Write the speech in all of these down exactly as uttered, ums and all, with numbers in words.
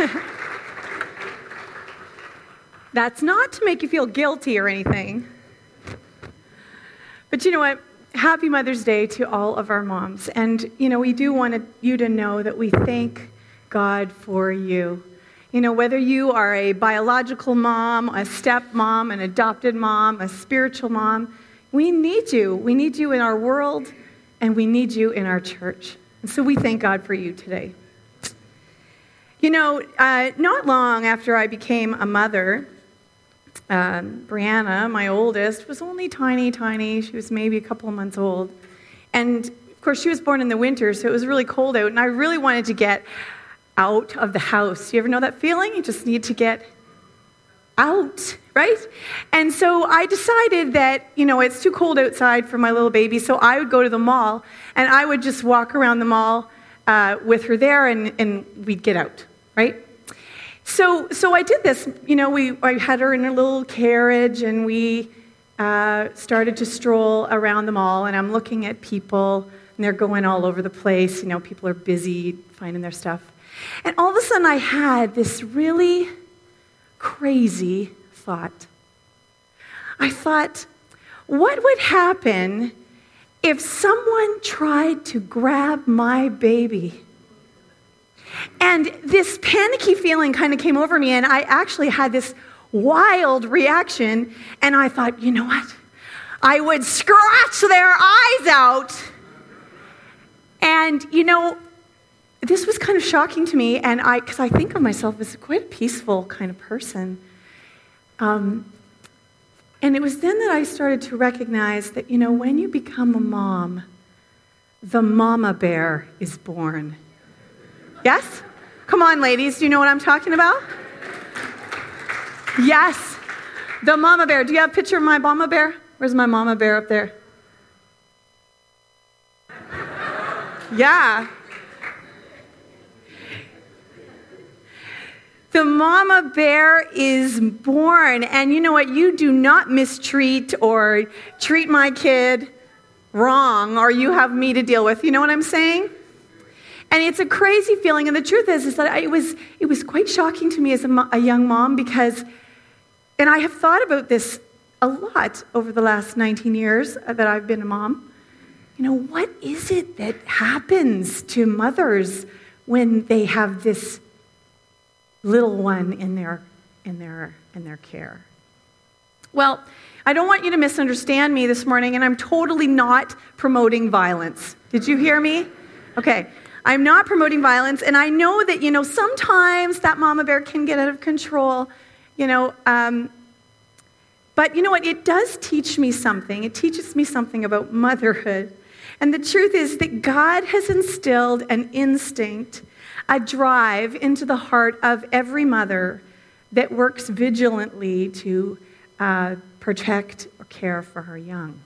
That's not to make you feel guilty or anything. But you know what? Happy Mother's Day to all of our moms. And, you know, we do want you to know that we thank God for you. You know, whether you are a biological mom, a stepmom, an adopted mom, a spiritual mom, we need you. We need you in our world, and we need you in our church. And so we thank God for you today. You know, uh, not long after I became a mother, um, Brianna, my oldest, was only tiny, tiny. She was maybe a couple of months old. And, of course, she was born in the winter, so it was really cold out, and I really wanted to get out of the house. You ever know that feeling? You just need to get out, right? And so I decided that, you know, it's too cold outside for my little baby, so I would go to the mall, and I would just walk around the mall uh, with her there, and, and we'd get out, right? So so I did this. You know, we I had her in a little carriage, and we uh, started to stroll around the mall, and I'm looking at people, and they're going all over the place. You know, people are busy finding their stuff. And all of a sudden, I had this really crazy thought. I thought, what would happen if someone tried to grab my baby? And this panicky feeling kind of came over me, and I actually had this wild reaction, and I thought, you know what? I would scratch their eyes out. And, you know, this was kind of shocking to me, and I, because I think of myself as quite a peaceful kind of person. Um, and it was then that I started to recognize that, you know, when you become a mom, the mama bear is born. Yes? Come on, ladies. Do you know what I'm talking about? Yes. The mama bear. Do you have a picture of my mama bear? Where's my mama bear up there? Yeah. The mama bear is born. And you know what? You do not mistreat or treat my kid wrong, or you have me to deal with. You know what I'm saying? And it's a crazy feeling, and the truth is, is that it was it was quite shocking to me as a, a young mom because, and I have thought about this a lot over the last nineteen years that I've been a mom. You know, what is it that happens to mothers when they have this little one in their in their in their care? Well, I don't want you to misunderstand me this morning, and I'm totally not promoting violence. Did you hear me? Okay. I'm not promoting violence, and I know that, you know, sometimes that mama bear can get out of control, you know, um, but you know what? It does teach me something. It teaches me something about motherhood. And the truth is that God has instilled an instinct, a drive into the heart of every mother that works vigilantly to uh, protect or care for her young.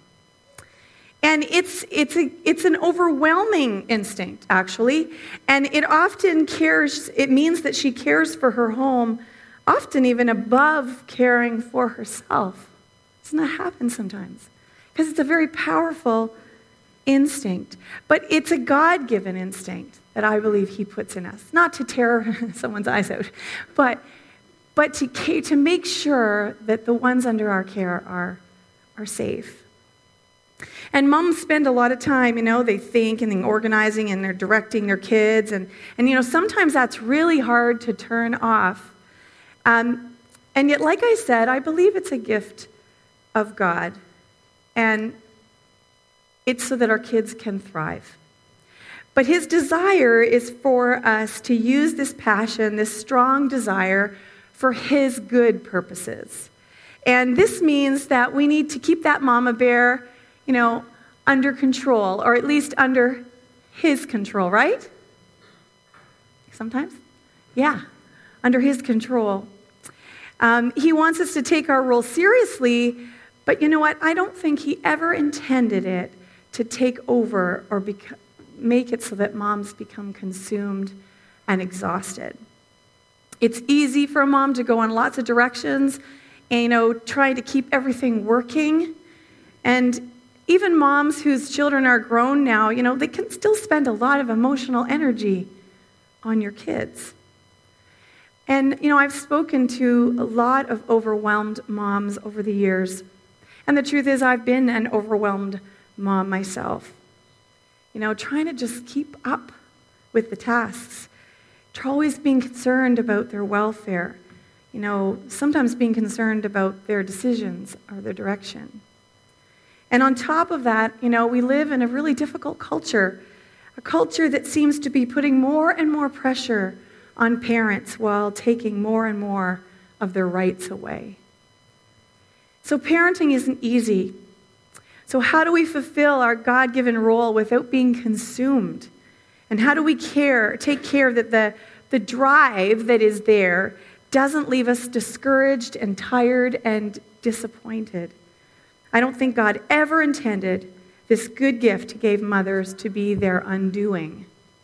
And it's it's a it's an overwhelming instinct, actually, and it often cares. It means that she cares for her home, often even above caring for herself. Doesn't that happen sometimes? Because it's a very powerful instinct, but it's a God-given instinct that I believe He puts in us, not to tear someone's eyes out, but but to to make sure that the ones under our care are are safe. And moms spend a lot of time, you know, they think and they're organizing and they're directing their kids. And, and you know, sometimes that's really hard to turn off. Um, and yet, like I said, I believe it's a gift of God. And it's so that our kids can thrive. But His desire is for us to use this passion, this strong desire, for His good purposes. And this means that we need to keep that mama bear, you know, under control, or at least under His control, right? Sometimes? Yeah, under His control. Um, he wants us to take our role seriously, but you know what? I don't think He ever intended it to take over or bec- make it so that moms become consumed and exhausted. It's easy for a mom to go in lots of directions and, you know, trying to keep everything working. And even moms whose children are grown now, you know, they can still spend a lot of emotional energy on your kids. And, you know, I've spoken to a lot of overwhelmed moms over the years. And the truth is, I've been an overwhelmed mom myself. You know, trying to just keep up with the tasks. Always being concerned about their welfare. You know, sometimes being concerned about their decisions or their direction. And on top of that, you know, we live in a really difficult culture. A culture that seems to be putting more and more pressure on parents while taking more and more of their rights away. So parenting isn't easy. So how do we fulfill our God-given role without being consumed? And how do we care, take care that the, the drive that is there doesn't leave us discouraged and tired and disappointed? I don't think God ever intended this good gift He gave mothers to be their undoing.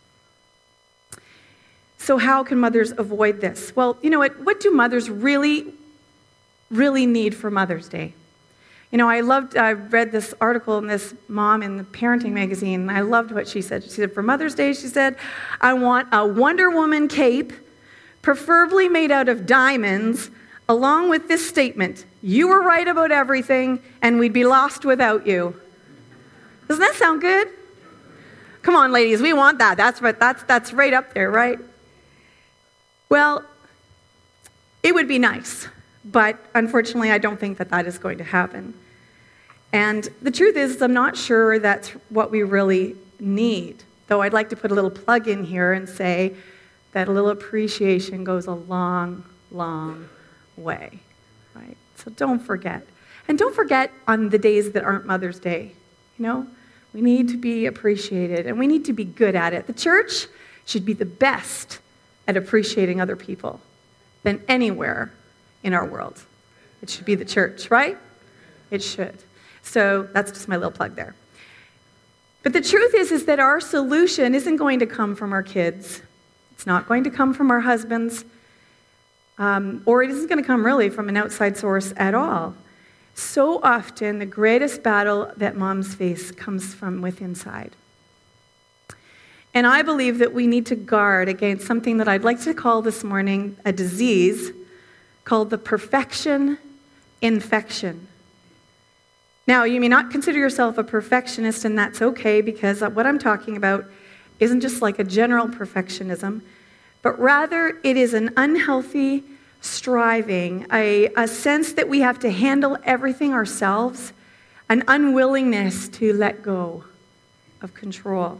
So how can mothers avoid this? Well, you know what? What do mothers really, really need for Mother's Day? You know, I loved, I read this article in this mom in the parenting magazine, and I loved what she said. She said, for Mother's Day, she said, I want a Wonder Woman cape, preferably made out of diamonds, along with this statement, you were right about everything, and we'd be lost without you. Doesn't that sound good? Come on, ladies, we want that. That's right, that's, that's right up there, right? Well, it would be nice, but unfortunately, I don't think that that is going to happen. And the truth is, I'm not sure that's what we really need, though I'd like to put a little plug in here and say that a little appreciation goes a long, long way, right? So don't forget. And don't forget on the days that aren't Mother's Day, you know? We need to be appreciated, and we need to be good at it. The church should be the best at appreciating other people than anywhere in our world. It should be the church, right? It should. So that's just my little plug there. But the truth is, is that our solution isn't going to come from our kids. It's not going to come from our husbands. Um, or it isn't going to come really from an outside source at all. So often, the greatest battle that moms face comes from within inside. And I believe that we need to guard against something that I'd like to call this morning a disease called the perfection infection. Now, you may not consider yourself a perfectionist, and that's okay, because what I'm talking about isn't just like a general perfectionism, but rather it is an unhealthy striving, a, a sense that we have to handle everything ourselves, an unwillingness to let go of control.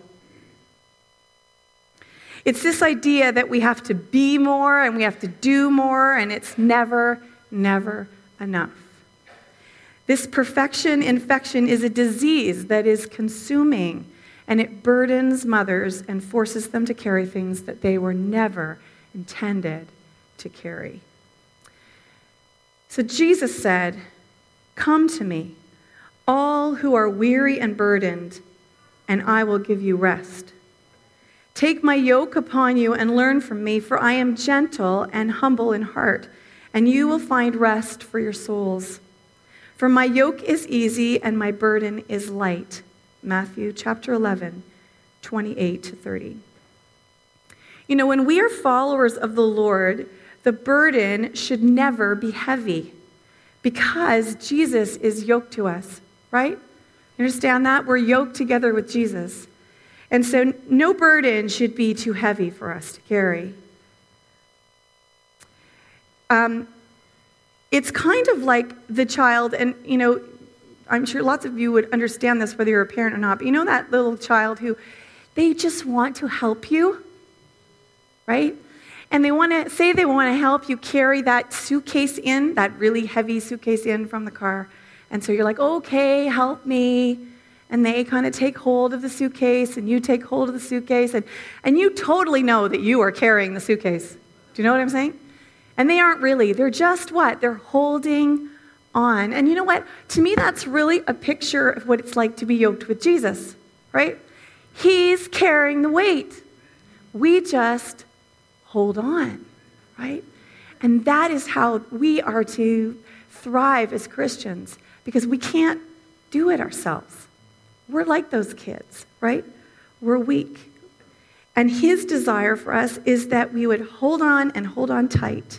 It's this idea that we have to be more and we have to do more, and it's never, never enough. This perfection infection is a disease that is consuming, and it burdens mothers and forces them to carry things that they were never intended to carry. So Jesus said, "Come to me, all who are weary and burdened, and I will give you rest. Take my yoke upon you and learn from me, for I am gentle and humble in heart, and you will find rest for your souls. For my yoke is easy and my burden is light." Matthew chapter eleven, twenty-eight to thirty. You know, when we are followers of the Lord, the burden should never be heavy because Jesus is yoked to us, right? You understand that? We're yoked together with Jesus. And so no burden should be too heavy for us to carry. Um, it's kind of like the child, and, you know, I'm sure lots of you would understand this whether you're a parent or not, but you know that little child who, they just want to help you, right? And they want to, say they want to help you carry that suitcase in, that really heavy suitcase in from the car. And so you're like, okay, help me. And they kind of take hold of the suitcase, and you take hold of the suitcase, and, and you totally know that you are carrying the suitcase. Do you know what I'm saying? And they aren't really. They're just what? They're holding on. And you know what? To me, that's really a picture of what it's like to be yoked with Jesus, right? He's carrying the weight. We just hold on, right? And that is how we are to thrive as Christians, because we can't do it ourselves. We're like those kids, right? We're weak. And his desire for us is that we would hold on and hold on tight.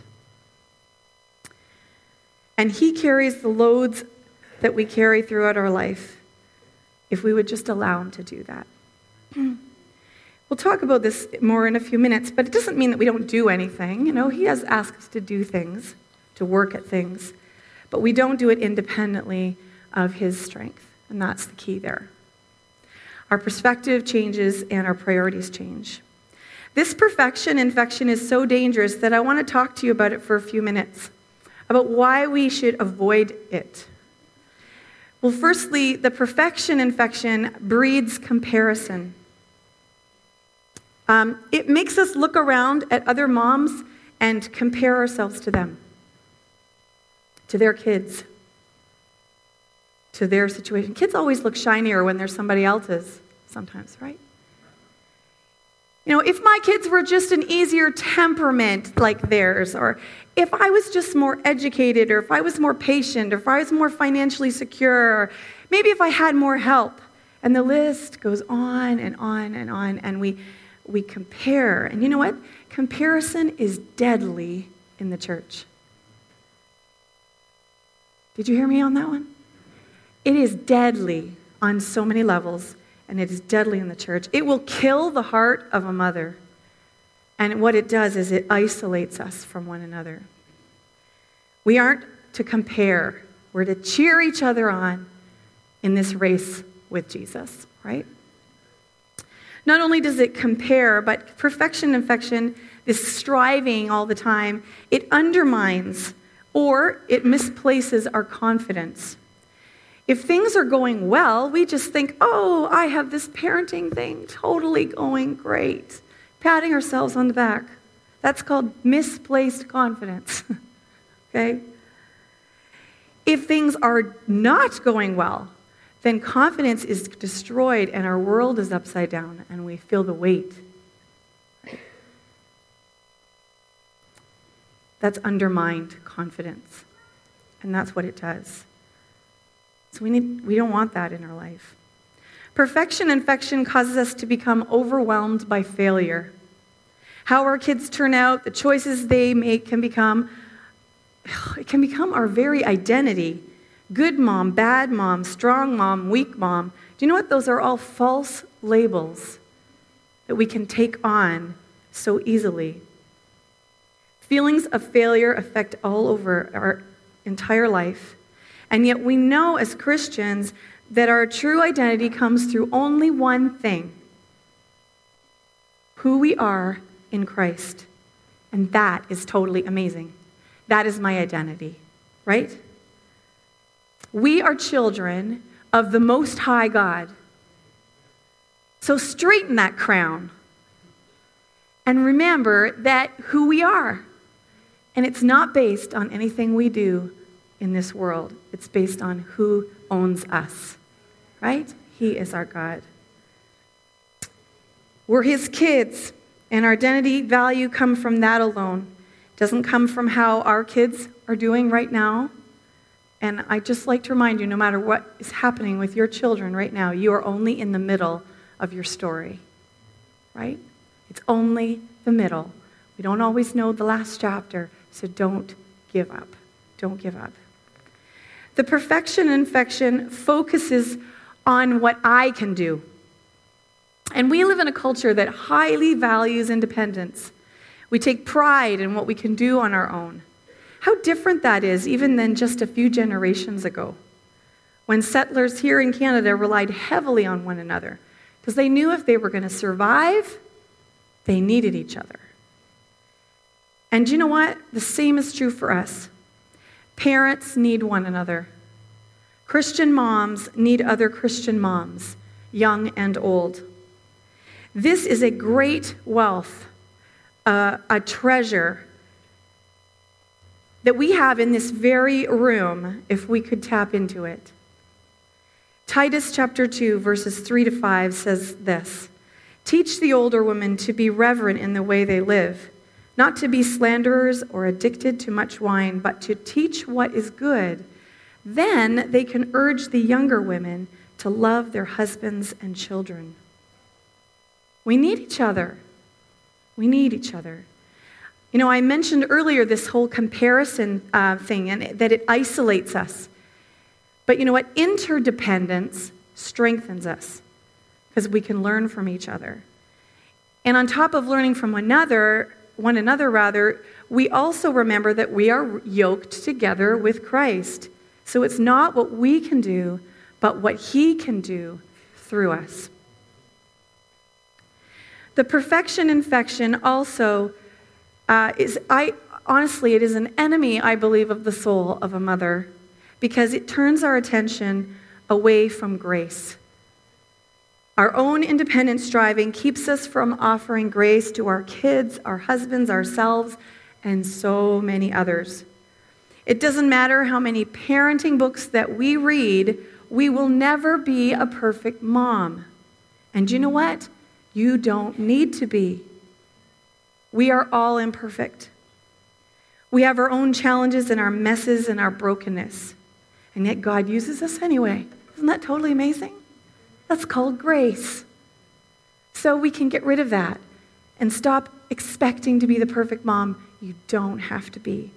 And he carries the loads that we carry throughout our life if we would just allow him to do that. We'll talk about this more in a few minutes, but it doesn't mean that we don't do anything. You know, he has asked us to do things, to work at things, but we don't do it independently of his strength, and that's the key there. Our perspective changes and our priorities change. This perfection infection is so dangerous that I want to talk to you about it for a few minutes, about why we should avoid it. Well, firstly, the perfection infection breeds comparison. Um, it makes us look around at other moms and compare ourselves to them, to their kids, to their situation. Kids always look shinier when they're somebody else's sometimes, right? You know, if my kids were just an easier temperament like theirs, or if I was just more educated, or if I was more patient, or if I was more financially secure, or maybe if I had more help. And the list goes on and on and on, and we, we compare. And you know what? Comparison is deadly in the church. Did you hear me on that one? It is deadly on so many levels. And it is deadly in the church. It will kill the heart of a mother. And what it does is it isolates us from one another. We aren't to compare. We're to cheer each other on in this race with Jesus, right? Not only does it compare, but perfection infection, this striving all the time, it undermines or it misplaces our confidence. If things are going well, we just think, oh, I have this parenting thing totally going great. Patting ourselves on the back. That's called misplaced confidence. Okay? If things are not going well, then confidence is destroyed and our world is upside down and we feel the weight. Right? That's undermined confidence. And that's what it does. So we need, we don't want that in our life. Perfection infection causes us to become overwhelmed by failure. How our kids turn out, the choices they make can become, it can become our very identity. Good mom, bad mom, strong mom, weak mom. Do you know what? Those are all false labels that we can take on so easily. Feelings of failure affect all over our entire life. And yet we know as Christians that our true identity comes through only one thing: who we are in Christ. And that is totally amazing. That is my identity, right? We are children of the Most High God. So straighten that crown. And remember that who we are. And it's not based on anything we do in this world. It's based on who owns us, right? He is our God. We're his kids, and our identity value come from that alone. It doesn't come from how our kids are doing right now. And I just like to remind you, no matter what is happening with your children right now, you are only in the middle of your story, right? It's only the middle. We don't always know the last chapter, so don't give up. Don't give up. The perfection infection focuses on what I can do. And we live in a culture that highly values independence. We take pride in what we can do on our own. How different that is even than just a few generations ago, when settlers here in Canada relied heavily on one another because they knew if they were going to survive, they needed each other. And you know what? The same is true for us. Parents need one another. Christian moms need other Christian moms, young and old. This is a great wealth, uh, a treasure that we have in this very room if we could tap into it. Titus chapter two, verses three to five says this: "Teach the older women to be reverent in the way they live, not to be slanderers or addicted to much wine, but to teach what is good. Then they can urge the younger women to love their husbands and children." We need each other. We need each other. You know, I mentioned earlier this whole comparison uh, thing and that it isolates us. But you know what? Interdependence strengthens us because we can learn from each other. And on top of learning from one another, one another rather, we also remember that we are yoked together with Christ. So it's not what we can do, but what he can do through us. The perfection infection also uh, is, I honestly, it is an enemy, I believe, of the soul of a mother because it turns our attention away from grace. Our own independent striving keeps us from offering grace to our kids, our husbands, ourselves, and so many others. It doesn't matter how many parenting books that we read, we will never be a perfect mom. And you know what? You don't need to be. We are all imperfect. We have our own challenges and our messes and our brokenness. And yet God uses us anyway. Isn't that totally amazing? That's called grace. So we can get rid of that and stop expecting to be the perfect mom. You don't have to be.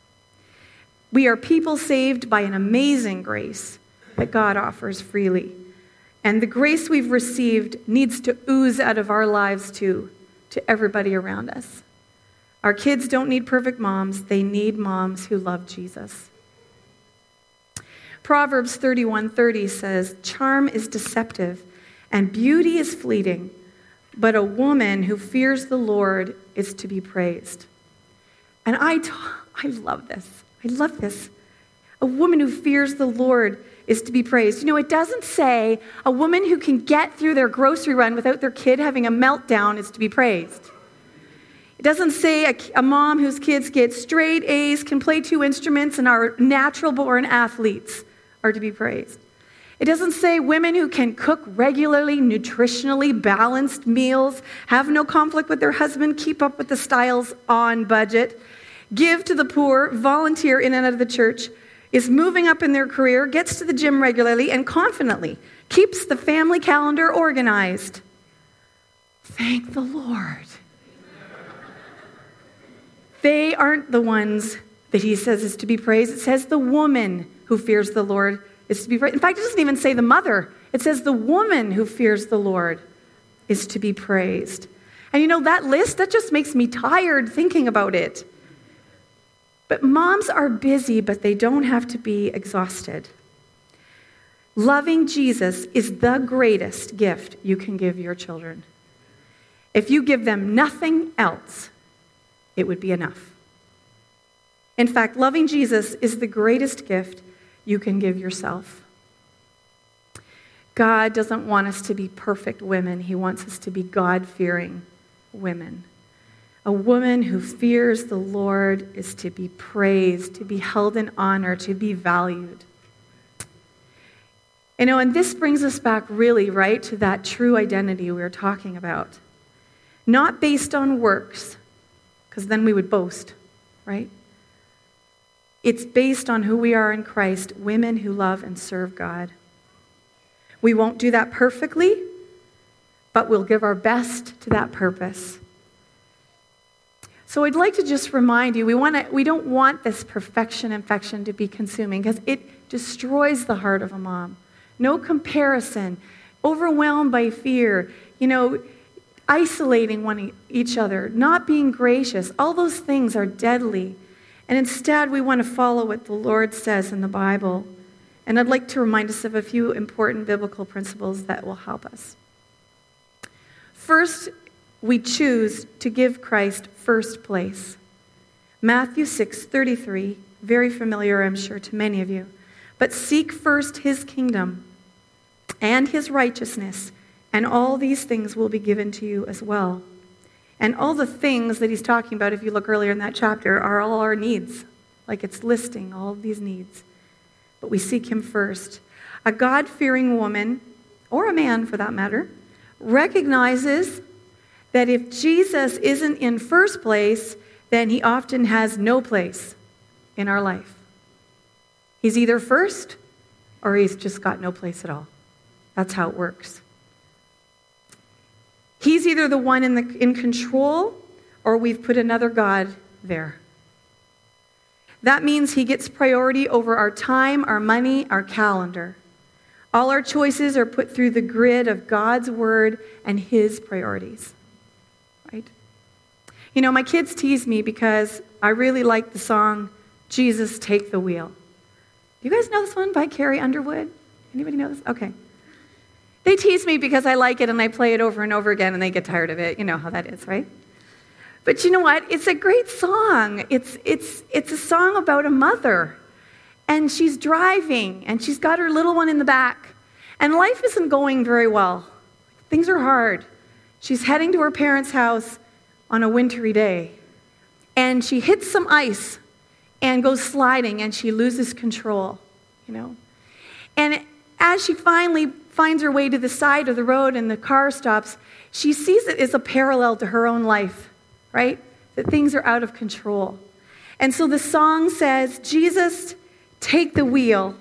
We are people saved by an amazing grace that God offers freely. And the grace we've received needs to ooze out of our lives too, to everybody around us. Our kids don't need perfect moms. They need moms who love Jesus. Proverbs thirty-one thirty says, "Charm is deceptive and beauty is fleeting, but a woman who fears the Lord is to be praised." And I, t- I love this. I love this. A woman who fears the Lord is to be praised. You know, it doesn't say a woman who can get through their grocery run without their kid having a meltdown is to be praised. It doesn't say a, a mom whose kids get straight A's, can play two instruments, and are natural-born athletes are to be praised. It doesn't say women who can cook regularly, nutritionally balanced meals, have no conflict with their husband, keep up with the styles on budget, give to the poor, volunteer in and out of the church, is moving up in their career, gets to the gym regularly, and confidently keeps the family calendar organized. Thank the Lord. They aren't the ones that he says is to be praised. It says the woman who fears the Lord is to be praised. In fact, it doesn't even say the mother. It says the woman who fears the Lord is to be praised. And you know, that list, that just makes me tired thinking about it. But moms are busy, but they don't have to be exhausted. Loving Jesus is the greatest gift you can give your children. If you give them nothing else, it would be enough. In fact, loving Jesus is the greatest gift you can give yourself. God doesn't want us to be perfect women. He wants us to be God-fearing women. A woman who fears the Lord is to be praised, to be held in honor, to be valued. You know, and this brings us back really, right, to that true identity we were talking about. Not based on works, because then we would boast, right? It's based on who we are in Christ, women who love and serve God. We won't do that perfectly, but we'll give our best to that purpose. So I'd like to just remind you, we want to, we don't want this perfection infection to be consuming because it destroys the heart of a mom. No comparison, overwhelmed by fear, you know, isolating one each other, not being gracious. All those things are deadly. And instead, we want to follow what the Lord says in the Bible. And I'd like to remind us of a few important biblical principles that will help us. First, we choose to give Christ first place. Matthew six thirty-three, very familiar, I'm sure, to many of you. But seek first his kingdom and his righteousness, and all these things will be given to you as well. And all the things that he's talking about, if you look earlier in that chapter, are all our needs. Like it's listing all of these needs. But we seek him first. A God-fearing woman, or a man for that matter, recognizes that if Jesus isn't in first place, then he often has no place in our life. He's either first or he's just got no place at all. That's how it works. He's either the one in, the, in control or we've put another God there. That means he gets priority over our time, our money, our calendar. All our choices are put through the grid of God's word and his priorities. Right? You know, my kids tease me because I really like the song, Jesus, Take the Wheel. Do you guys know this one by Carrie Underwood? Anybody know this? Okay. They tease me because I like it and I play it over and over again and they get tired of it. You know how that is, right? But you know what? It's a great song. It's it's it's a song about a mother. And she's driving and she's got her little one in the back. And life isn't going very well. Things are hard. She's heading to her parents' house on a wintry day. And she hits some ice and goes sliding and she loses control, you know. And as she finally finds her way to the side of the road and the car stops, she sees it as a parallel to her own life, right? That things are out of control. And so the song says, Jesus, take the wheel.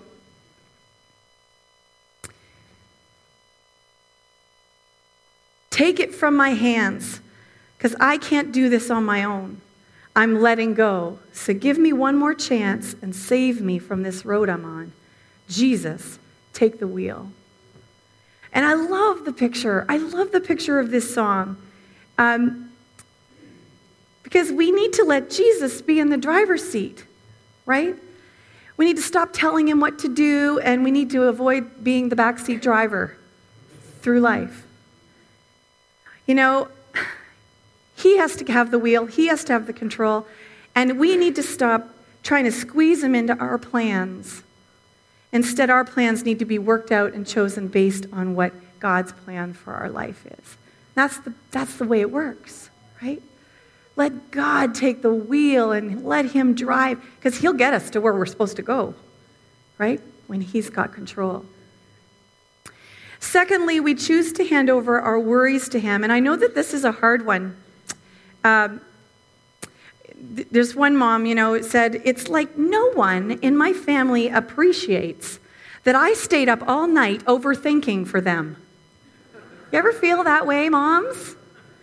Take it from my hands, because I can't do this on my own. I'm letting go. So give me one more chance and save me from this road I'm on. Jesus, take the wheel. And I love the picture. I love the picture of this song. Um, because we need to let Jesus be in the driver's seat, right? We need to stop telling him what to do, and we need to avoid being the backseat driver through life. You know, he has to have the wheel. He has to have the control. And we need to stop trying to squeeze him into our plans. Instead, our plans need to be worked out and chosen based on what God's plan for our life is. That's the, that's the way it works, right? Let God take the wheel and let him drive, because he'll get us to where we're supposed to go, right? When he's got control. Secondly, we choose to hand over our worries to him. And I know that this is a hard one. Um, There's one mom, you know, said, it's like no one in my family appreciates that I stayed up all night overthinking for them. You ever feel that way, moms?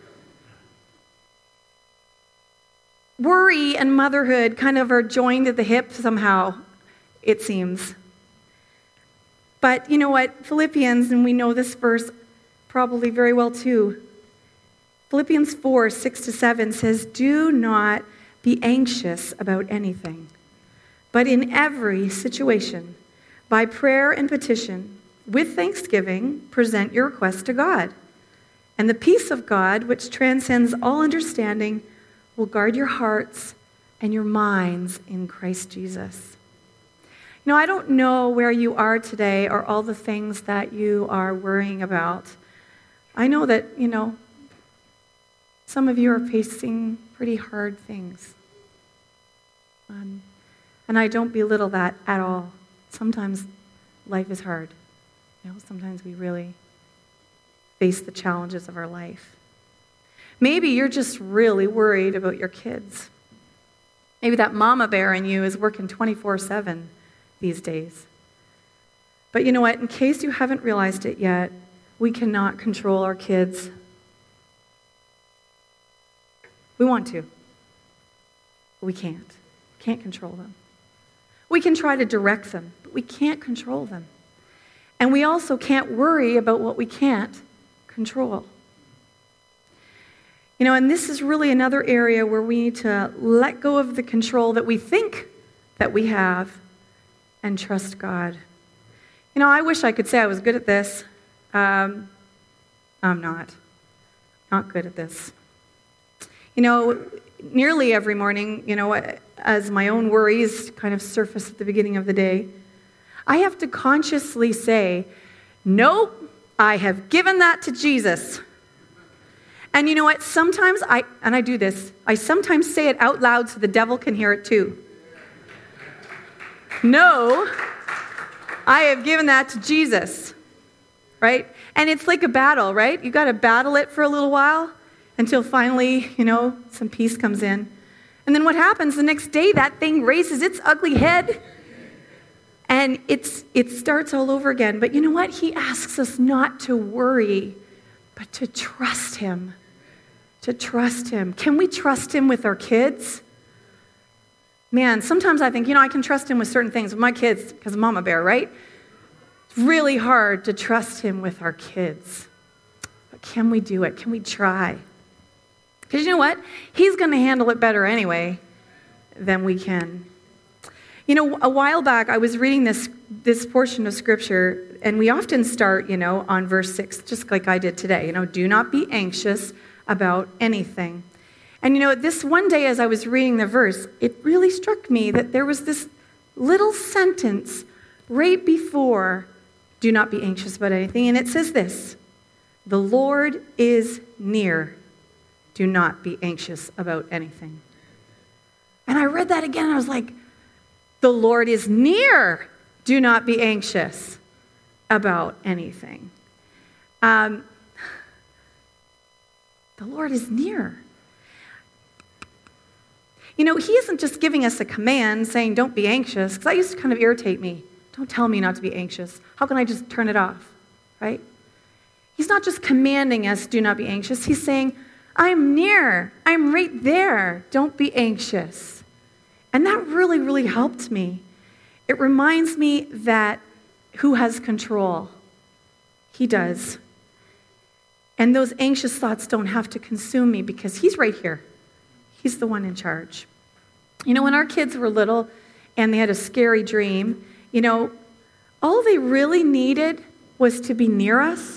Worry and motherhood kind of are joined at the hip somehow, it seems. But you know what? Philippians, and we know this verse probably very well too. Philippians four, six to seven says, do not be anxious about anything, but in every situation, by prayer and petition, with thanksgiving, present your requests to God. And the peace of God, which transcends all understanding, will guard your hearts and your minds in Christ Jesus. You know, I don't know where you are today or all the things that you are worrying about. I know that, you know, some of you are facing pretty hard things. Um, and I don't belittle that at all. Sometimes life is hard. You know, sometimes we really face the challenges of our life. Maybe you're just really worried about your kids. Maybe that mama bear in you is working twenty-four seven these days. But you know what? In case you haven't realized it yet, we cannot control our kids. We want to, but we can't. We can't control them. We can try to direct them, but we can't control them. And we also can't worry about what we can't control. You know, and this is really another area where we need to let go of the control that we think that we have and trust God. You know, I wish I could say I was good at this. Um, I'm not. Not good at this. You know, nearly every morning, you know, as my own worries kind of surface at the beginning of the day, I have to consciously say, nope, I have given that to Jesus. And you know what? Sometimes I, and I do this, I sometimes say it out loud so the devil can hear it too. No, I have given that to Jesus, right? And it's like a battle, right? You got to battle it for a little while until finally, you know, some peace comes in. And then what happens the next day, that thing raises its ugly head and it's it starts all over again. But you know what? He asks us not to worry, but to trust him. to trust him. Can we trust him with our kids? Man, sometimes I think, you know, I can trust him with certain things with my kids because I'm Mama Bear, right? It's really hard to trust him with our kids. But can we do it? Can we try? Because you know what? He's going to handle it better anyway than we can. You know, a while back, I was reading this, this portion of Scripture, and we often start, you know, on verse six, just like I did today. You know, do not be anxious about anything. And, you know, this one day as I was reading the verse, it really struck me that there was this little sentence right before, do not be anxious about anything. And it says this, the Lord is near. Do not be anxious about anything. And I read that again, and I was like, the Lord is near. Do not be anxious about anything. Um, the Lord is near. You know, he isn't just giving us a command saying, don't be anxious, because that used to kind of irritate me. Don't tell me not to be anxious. How can I just turn it off, right? He's not just commanding us, do not be anxious. He's saying, I'm near. I'm right there. Don't be anxious. And that really, really helped me. It reminds me that who has control? He does. And those anxious thoughts don't have to consume me because he's right here. He's the one in charge. You know, when our kids were little and they had a scary dream, you know, all they really needed was to be near us.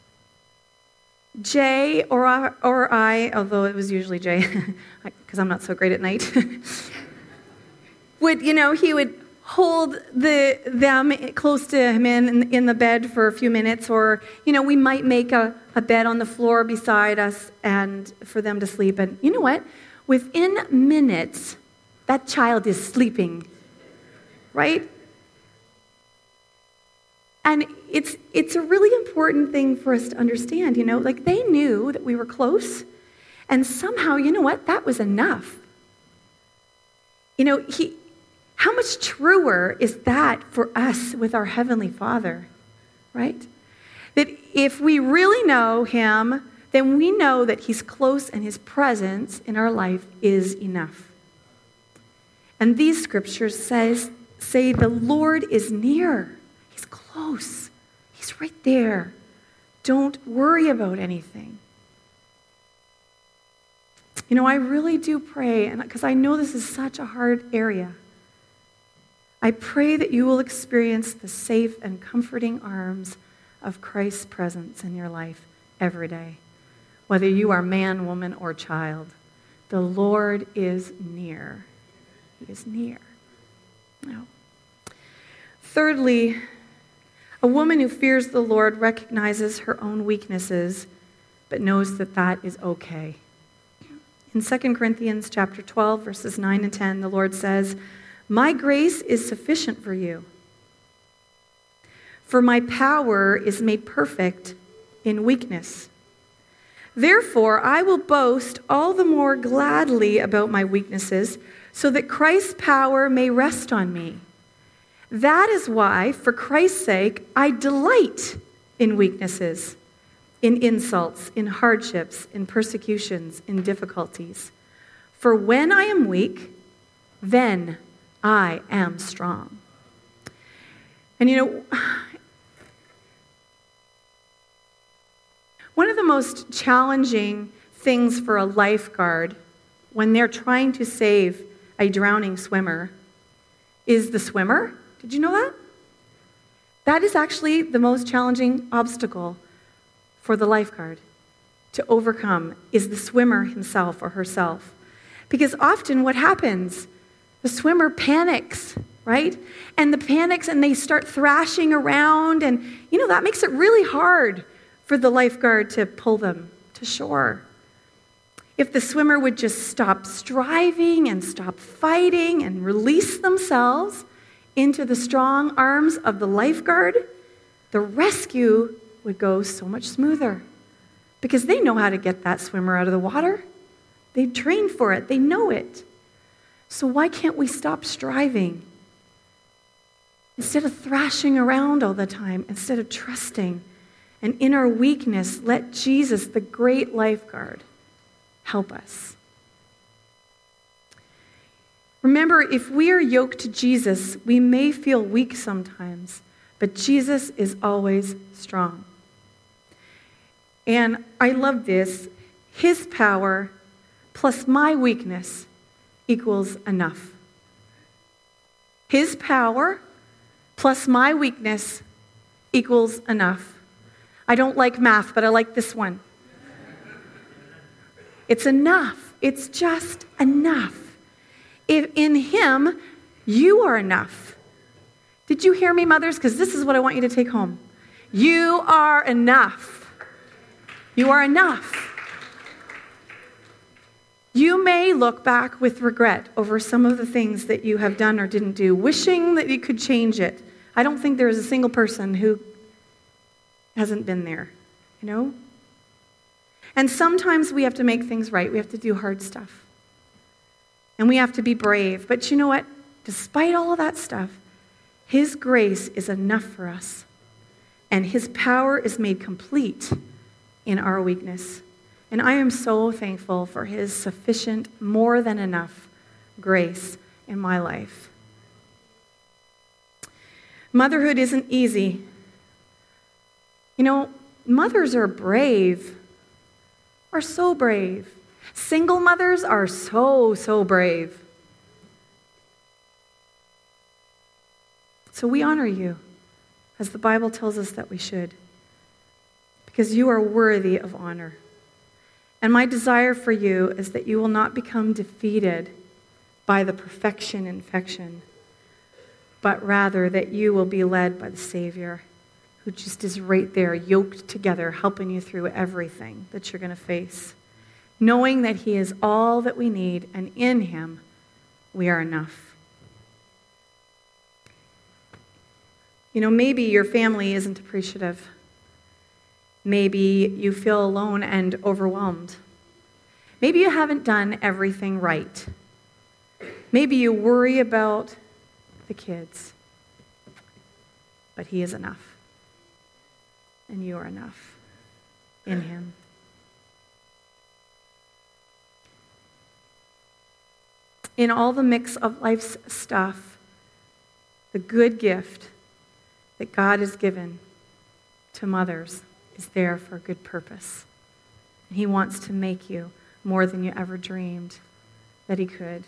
Jay or I, or I although it was usually Jay, because I'm not so great at night, would, you know, he would hold the them close to him in, in the bed for a few minutes, or, you know, we might make a, a bed on the floor beside us and for them to sleep. And you know what? Within minutes, that child is sleeping, right? And it's it's a really important thing for us to understand, you know, like they knew that we were close, and somehow, you know what, that was enough. You know, he, how much truer is that for us with our Heavenly Father, right? That if we really know him, then we know that he's close and his presence in our life is enough. And these scriptures says, say the Lord is near. He's close. He's right there. Don't worry about anything. You know, I really do pray, and because I know this is such a hard area, I pray that you will experience the safe and comforting arms of Christ's presence in your life every day. Whether you are man, woman, or child, the Lord is near. He is near. No. Thirdly, a woman who fears the Lord recognizes her own weaknesses, but knows that that is okay. In Second Corinthians chapter twelve, verses nine and ten, the Lord says, my grace is sufficient for you, for my power is made perfect in weakness. Therefore, I will boast all the more gladly about my weaknesses, so that Christ's power may rest on me. That is why, for Christ's sake, I delight in weaknesses, in insults, in hardships, in persecutions, in difficulties. For when I am weak, then I am strong. And you know, one of the most challenging things for a lifeguard when they're trying to save a drowning swimmer is the swimmer. Did you know that? That is actually the most challenging obstacle for the lifeguard to overcome, is the swimmer himself or herself. Because often what happens, the swimmer panics, right? And the panics and they start thrashing around, and you know, that makes it really hard for the lifeguard to pull them to shore. If the swimmer would just stop striving and stop fighting and release themselves into the strong arms of the lifeguard, the rescue would go so much smoother because they know how to get that swimmer out of the water. They train for it. They know it. So why can't we stop striving? Instead of thrashing around all the time, instead of trusting, and in our weakness, let Jesus, the great lifeguard, help us. Remember, if we are yoked to Jesus, we may feel weak sometimes, but Jesus is always strong. And I love this. His power plus my weakness equals enough. His power plus my weakness equals enough. I don't like math, but I like this one. It's enough. It's just enough. If in him, you are enough. Did you hear me, mothers? Because this is what I want you to take home. You are enough. You are enough. You may look back with regret over some of the things that you have done or didn't do, wishing that you could change it. I don't think there is a single person who hasn't been there, you know? And sometimes we have to make things right. We have to do hard stuff. And we have to be brave. But you know what? Despite all of that stuff, his grace is enough for us. And his power is made complete in our weakness. And I am so thankful for his sufficient, more than enough grace in my life. Motherhood isn't easy. You know, mothers are brave, are so brave. Single mothers are so, so brave. So we honor you, as the Bible tells us that we should, because you are worthy of honor. And my desire for you is that you will not become defeated by the perfection infection, but rather that you will be led by the Savior, who just is right there, yoked together, helping you through everything that you're going to face, knowing that he is all that we need, and in him we are enough. You know, maybe your family isn't appreciative. Maybe you feel alone and overwhelmed. Maybe you haven't done everything right. Maybe you worry about the kids. But he is enough. And you are enough in him. In all the mix of life's stuff, the good gift that God has given to mothers is there for a good purpose. And he wants to make you more than you ever dreamed that he could.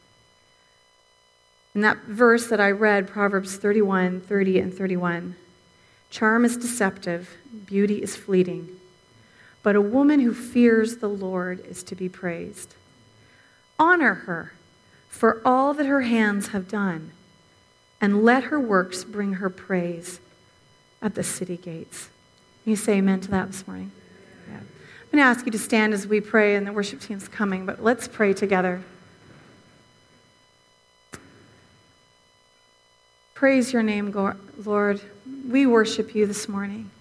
In that verse that I read, Proverbs thirty-one, thirty and thirty-one, charm is deceptive, beauty is fleeting, but a woman who fears the Lord is to be praised. Honor her for all that her hands have done, and let her works bring her praise at the city gates. Can you say amen to that this morning? Yeah. I'm going to ask you to stand as we pray, and the worship team's coming, but let's pray together. Praise your name, Lord. We worship you this morning.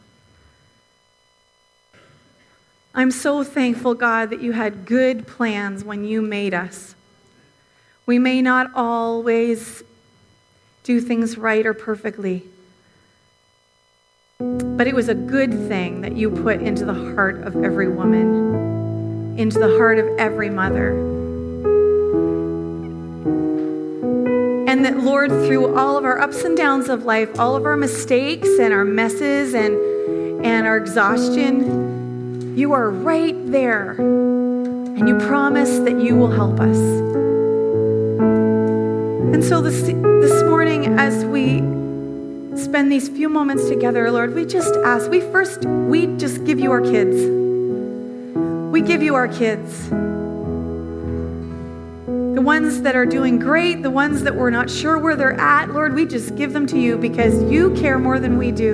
I'm so thankful, God, that you had good plans when you made us. We may not always do things right or perfectly, but it was a good thing that you put into the heart of every woman, into the heart of every mother. And that, Lord, through all of our ups and downs of life, all of our mistakes and our messes and, and our exhaustion, you are right there. And you promise that you will help us. And so this, this morning, as we spend these few moments together, Lord, we just ask, we first, we just give you our kids. We give you our kids. The ones that are doing great, the ones that we're not sure where they're at, Lord, we just give them to you because you care more than we do.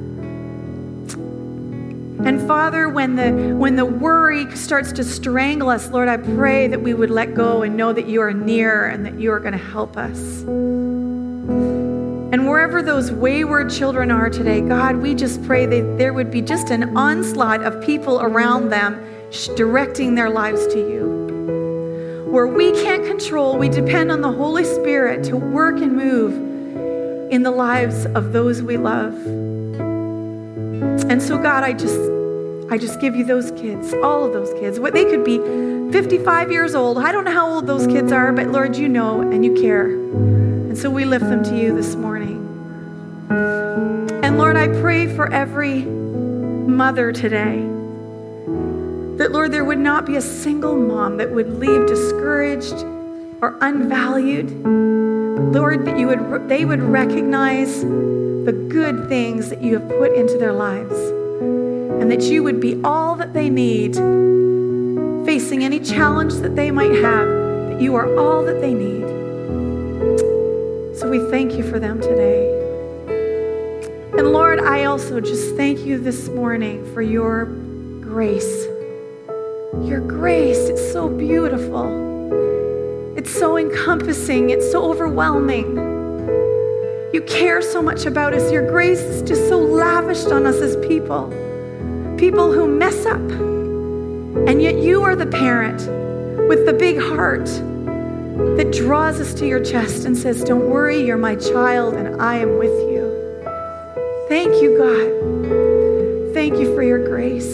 And Father, when the when the worry starts to strangle us, Lord, I pray that we would let go and know that you are near and that you are going to help us. And wherever those wayward children are today, God, we just pray that there would be just an onslaught of people around them directing their lives to you. Where we can't control, we depend on the Holy Spirit to work and move in the lives of those we love. And so, God, I just, I just give you those kids, all of those kids. What they could be fifty-five years old. I don't know how old those kids are, but Lord, you know and you care. And so we lift them to you this morning. And Lord, I pray for every mother today that, Lord, there would not be a single mom that would leave discouraged or unvalued. Lord, that you would, they would recognize the good things that you have put into their lives, and that you would be all that they need, facing any challenge that they might have, that you are all that they need. So we thank you for them today. And Lord, I also just thank you this morning for your grace. Your grace, it's so beautiful. It's so encompassing. It's so overwhelming. You care so much about us. Your grace is just so lavished on us as people. People who mess up. And yet you are the parent with the big heart that draws us to your chest and says, don't worry, you're my child and I am with you. Thank you, God. Thank you for your grace.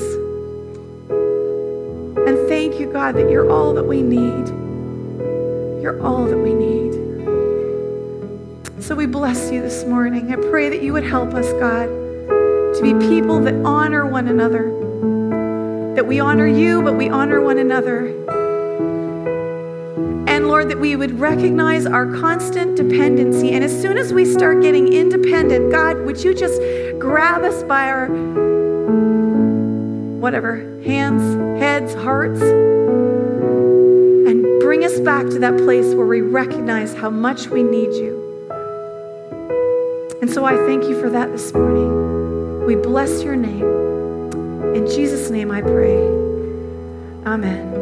And thank you, God, that you're all that we need. You're all that we need. So we bless you this morning. I pray that you would help us, God, to be people that honor one another. That we honor you, but we honor one another. And Lord, that we would recognize our constant dependency. And as soon as we start getting independent, God, would you just grab us by our, whatever, hands, heads, hearts, and bring us back to that place where we recognize how much we need you. And so I thank you for that this morning. We bless your name. In Jesus' name I pray. Amen.